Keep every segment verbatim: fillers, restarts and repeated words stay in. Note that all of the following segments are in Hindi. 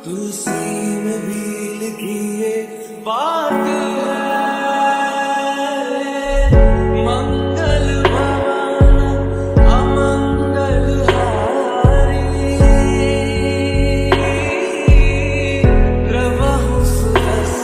तुलसी में भी लिखी ये बात है, मंगल भवन अमंगल हारी, रवहु सुरस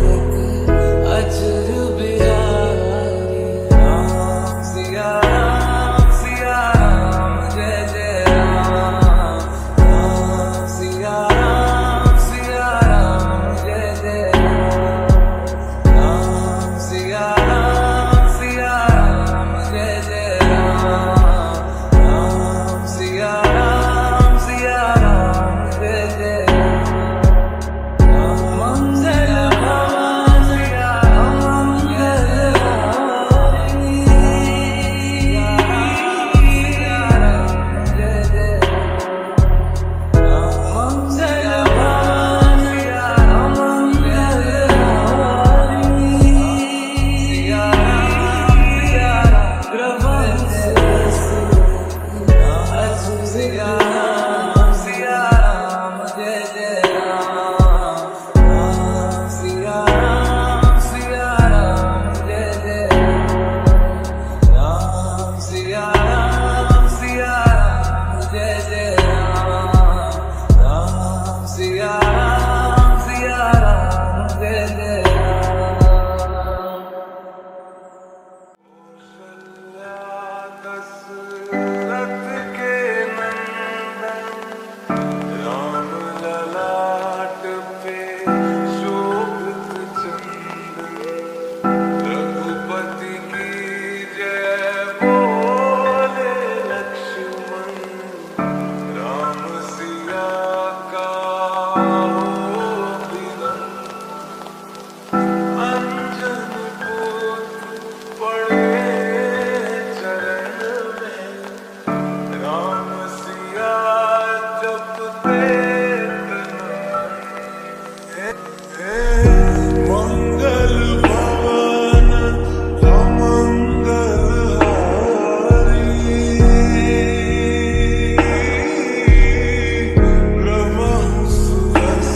अजर बिहारी। राम सिया राम सिया राम जय जय राम, राम सिया राम सिया राम जय जय राम, राम सिया राम सिया राम जय जय राम, राम सिया राम सिया राम जय जय राम, मंगल भवन अमंगल हारी, सिया राम जय जय राम, मंगल भवन अमंगल हारी, सिया राम सिया राम रवहु सुरस अजर सिया राम सिया राम जय जय राम, राम सिया राम सिया राम जय जय राम, राम सिया राम सिया राम जय जय राम, राम सिया राम सिया राम जय जय राम। दशरथ के नंदन राम ललाट पे शोभित चंदन, रघुपति की जय बोले लक्ष्मण, राम सिया का हो मिलन, अंजन पुत्र पड़े चरण में, राम सिया जपते तन हे, मंगल भवन अमंगल हारी, रवहु सुरस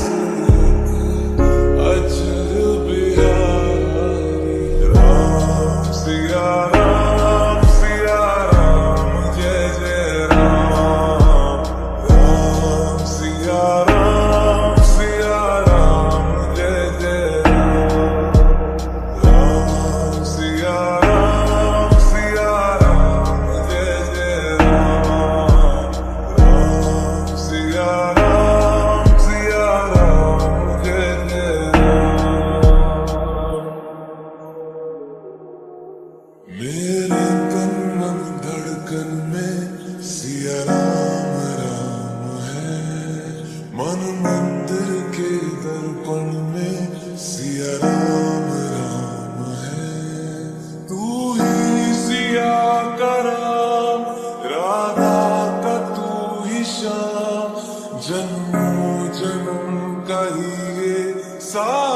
अजर बिहारी। राम सिया राम सिया राम जय जय राम, राम सिया राम सिया राम जय जय राम, राम सिया राम सिया राम जय जय राम, राम सिया राम सिया राम जय जय राम। मेरे तन मन धड़कन में सिया राम राम है, मन मंदिर के दर्पण में सिया राम राम है, तू ही सिया का राम, राधा का तू ही श्याम, जन्मों जन्म का ही ये सा